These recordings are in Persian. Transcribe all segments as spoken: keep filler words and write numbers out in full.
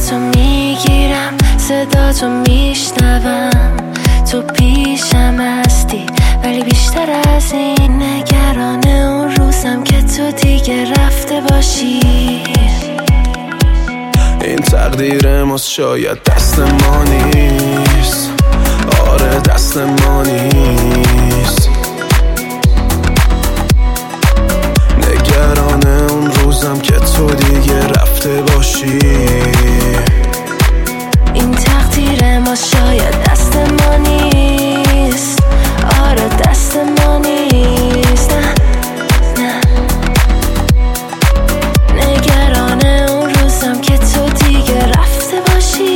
تو میگیرم، صدا تو میشنوم، تو پیشم هستی ولی بیشتر از این نگران اون روزم که تو دیگه رفته باشی. این تقدیر ماست، شاید دست ما نیست. آره دست ما نیست. نگران اون روزم که تو دیگه رفته باشی. این تقدیر ما شاید دست ما نیست. آره دست ما نیست. نه نه نگران اون روزم که تو دیگه رفته باشی.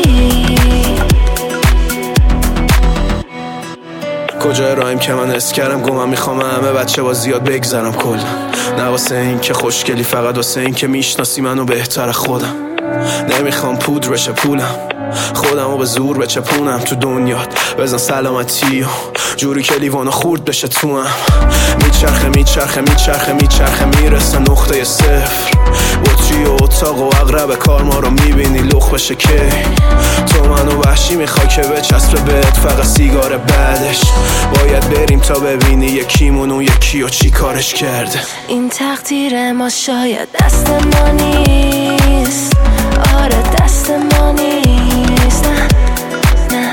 کجا رایم که من حس کردم گمم، میخوام همه بچه با زیاد بگذرم کلا. نه واسه این که خوشگلی، فقط واسه این که میشناسی منو بهتر خودم. نمیخوام پودر بشه پولم، خودمو به زور بچپونم تو دنیات. بزن سلامتی و جوری که لیوانو خورد بشه تو هم. میچرخه میچرخه میچرخه میچرخه میرسه نقطه صفر. بطری و اتاق و اقرب کار ما رو میبینی لخ بشه که تو منو وحشی میخوای که بچسبه بهت فقط سیگار بعدش. باید بریم تا ببینی یکیمون و یکی و چی کارش کرده. این تقدیر ما شاید دست ما نیست. آره دست ما نیست. نه نه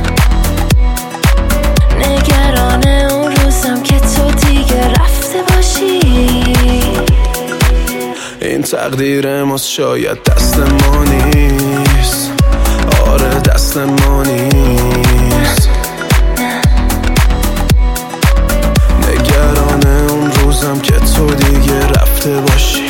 نگران اون روزم که تو دیگه رفته باشی. این تقدیر ماست، شاید دست ما نیست. آره دست ما نیست. نگران اون روزم که تو دیگه رفته باشی.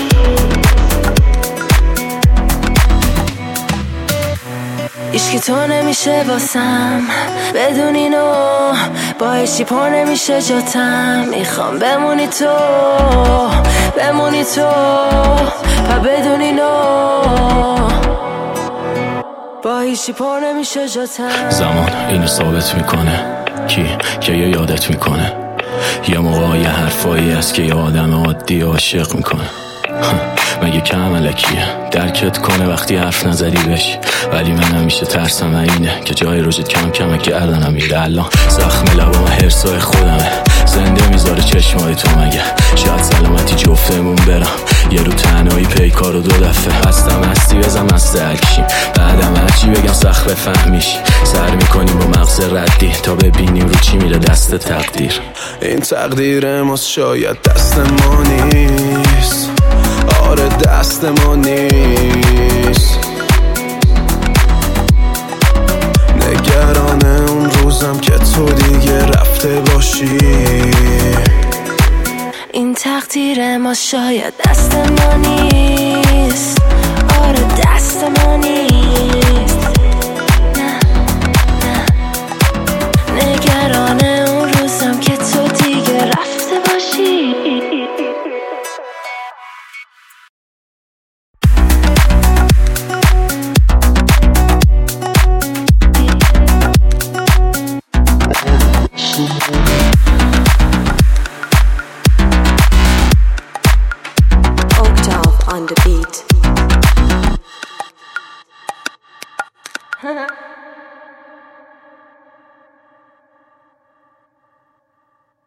عشقی تو نمیشه واسم بدون اینو، با عشقی پر نمیشه جاتم. میخوام بمونی تو بمونی تو و بدون اینو، با عشقی پر نمیشه جاتم. زمان اینو ثابت میکنه کی که یه یادت میکنه. یه موقع یه حرفایی هست که یه آدم عادی عاشق میکنه. مگه کم علکیه درکت کنه وقتی حرف نزدی بهش. ولی من همیشه ترسم اینه که جای روزت کم کمه گردنم میره. الان زخم لبام هرسای خودمه، زنده میذاره چشمای تو. مگه شاید سلامتی جفتمون برم یه رو تنهایی پیکار و دو دفعه. هستم هستی بزن مست هرکیم، بعدم هرچی بگم سخت بفهمیش. سر میکنیم با مغز ردی تا ببینیم رو چی میره دست تقدیر. این تقدیر ماست، شاید دست ما نیست. آره دست ما نیست. نگران اون روزم که تو دیگه رفته باشی. این تقدیر ما شاید دست ما نیست. آره دست ما نیست.